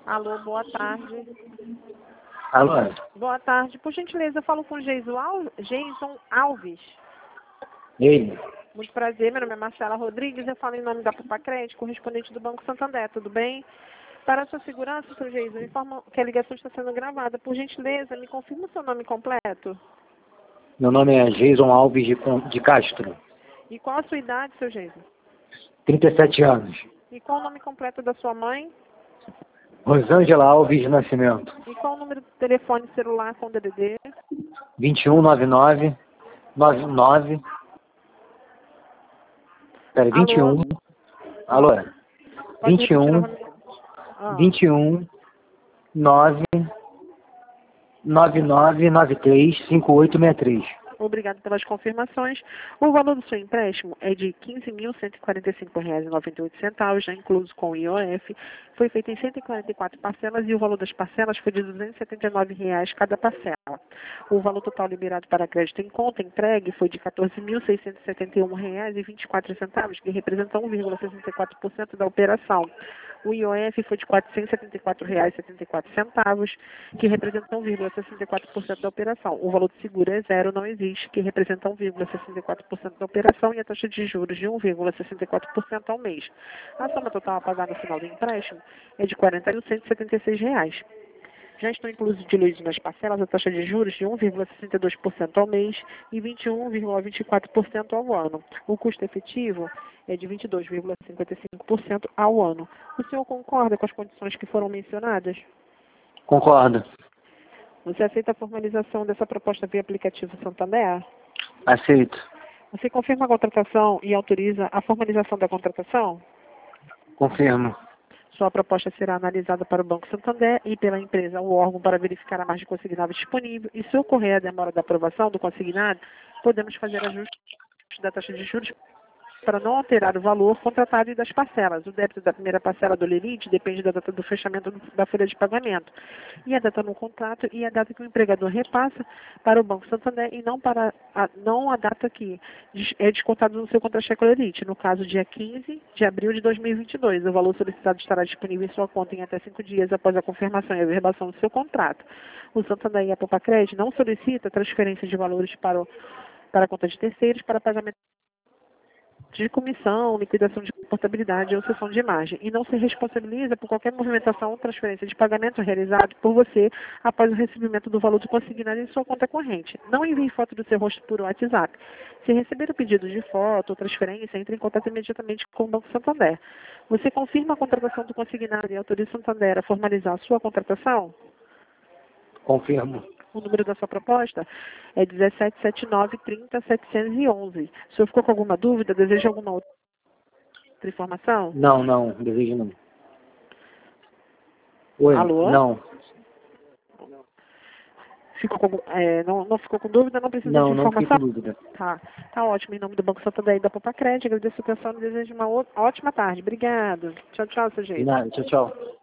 Alô, boa tarde. Alô? Boa tarde. Por gentileza, eu falo com o Jason Alves. Ele? Muito prazer, meu nome é Marcela Rodrigues, eu falo em nome da Pupacred, correspondente do Banco Santander, tudo bem? Para a sua segurança, seu Jason, informo que a ligação está sendo gravada. Por gentileza, me confirma o seu nome completo. Meu nome é Jason Alves de Castro. E qual a sua idade, seu Jason? 37 anos. E qual o nome completo da sua mãe? Rosângela Alves de Nascimento. E qual o número do telefone celular com DDD? 2199 99. Pera, 21. Alô? Pode repetir 21 novamente. 21 9 9993 5863. Obrigado pelas confirmações. O valor do seu empréstimo é de R$ 15.145,98, já incluso com o IOF. Foi feito em 144 parcelas e o valor das parcelas foi de R$ 279 cada parcela. O valor total liberado para crédito em conta entregue foi de R$ 14.671,24, que representa 1,64% da operação. O IOF foi de R$ 474,74, que representa 1,64% da operação. O valor de seguro é zero, não existe, que representa 1,64% da operação, e a taxa de juros de 1,64% ao mês. A soma total a pagar no final do empréstimo é de R$ 40.176. Já estão inclusos diluídos nas parcelas a taxa de juros de 1,62% ao mês e 21,24% ao ano. O custo efetivo é de 22,55% ao ano. O senhor concorda com as condições que foram mencionadas? Concordo. Você aceita a formalização dessa proposta via aplicativo Santander? Aceito. Você confirma a contratação e autoriza a formalização da contratação? Confirmo. Sua proposta será analisada para o Banco Santander e pela empresa ou órgão para verificar a margem consignada disponível, e se ocorrer a demora da aprovação do consignado, podemos fazer ajustes da taxa de juros para não alterar o valor contratado e das parcelas. O débito da primeira parcela do limite depende da data do fechamento da folha de pagamento, e a data no contrato e a data que o empregador repassa para o Banco Santander, e não a data que é descontado no seu contra-cheque limite. No caso, dia 15 de abril de 2022. O valor solicitado estará disponível em sua conta em até 5 dias após a confirmação e averbação do seu contrato. O Santander e a Pupacred não solicita transferência de valores para a conta de terceiros para pagamento de comissão, liquidação de portabilidade ou cessão de margem, e não se responsabiliza por qualquer movimentação ou transferência de pagamento realizado por você após o recebimento do valor do consignado em sua conta corrente. Não envie foto do seu rosto por WhatsApp. Se receber o pedido de foto ou transferência, entre em contato imediatamente com o Banco Santander. Você confirma a contratação do consignado e autoriza o Santander a formalizar a sua contratação? Confirmo. O número da sua proposta é 177930-711. O senhor ficou com alguma dúvida? Deseja alguma outra informação? Não, desejo não. Oi? Alô? Não. Ficou com, não ficou com dúvida? Não precisa de Não fiquei informação? com dúvida. Tá ótimo. Em nome do Banco Santander e da Pupacred, agradeço a sua atenção e desejo uma ótima tarde. Obrigado. Tchau, seu De jeito. nada. Tchau.